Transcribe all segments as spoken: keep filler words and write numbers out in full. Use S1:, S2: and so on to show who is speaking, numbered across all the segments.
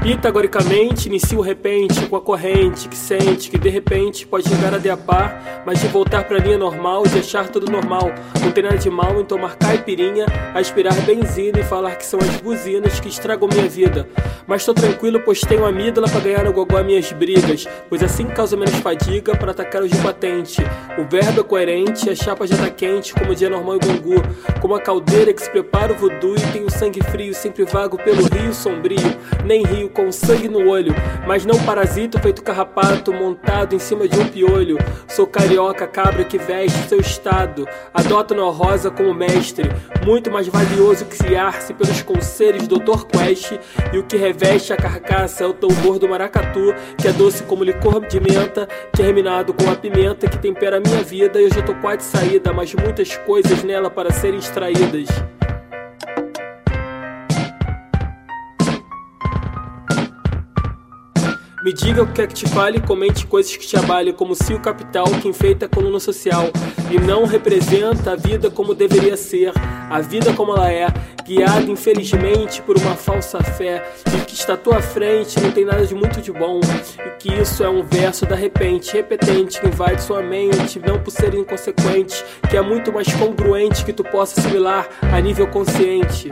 S1: Pitagoricamente, inicia o repente com a corrente que sente que de repente pode chegar a derrapar, mas de voltar pra linha normal, de achar tudo normal. Não tem nada de mal em tomar caipirinha, aspirar benzina e falar que são as buzinas que estragam minha vida. Mas tô tranquilo, pois tenho amígdala pra ganhar no gogó minhas brigas, pois assim causa menos fadiga pra atacar os de patente. O verbo é coerente, a chapa já tá quente, como o dia normal e gongu, como a caldeira que se prepara o voodoo e tem o sangue frio, sempre vago pelo rio sombrio, nem rio com sangue no olho, mas não parasito feito carrapato montado em cima de um piolho. Sou carioca, cabra que veste seu estado, adota no rosa como mestre, muito mais valioso que criar-se pelos conselhos do doutor Quest, e o que reveste a carcaça é o tambor do maracatu, que é doce como licor de menta, que é reminado com a pimenta que tempera a minha vida, e eu já tô quase de saída, mas muitas coisas nela para serem extraídas. Me diga o que é que te fale, comente coisas que te abalem, como se o capital que enfeita a coluna social e não representa a vida como deveria ser, a vida como ela é, guiada infelizmente por uma falsa fé, e que está à tua frente não tem nada de muito de bom, e que isso é um verso da repente, repetente, que invade sua mente, não por ser inconsequente, que é muito mais congruente que tu possa assimilar a nível consciente.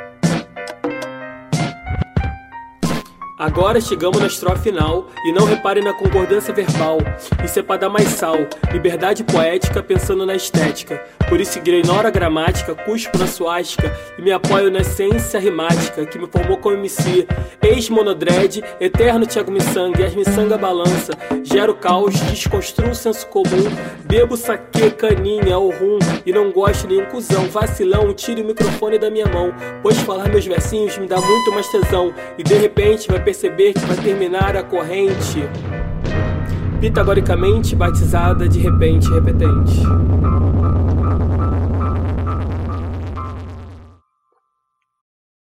S1: Agora chegamos na estrofe final, e não reparem na concordância verbal, isso é pra dar mais sal, liberdade poética pensando na estética, por isso ignoro a gramática, cuspo na suástica, e me apoio na essência rimática, que me formou como M C, ex-monodread, eterno Thiago Missanga, e as miçanga balança, gero caos, desconstruo o senso comum, bebo saque, caninha ou rum, e não gosto de nenhum cuzão, vacilão, tire o microfone da minha mão, pois falar meus versinhos me dá muito mais tesão, e de repente vai perceber que vai terminar a corrente pitagoricamente batizada de repente repetente.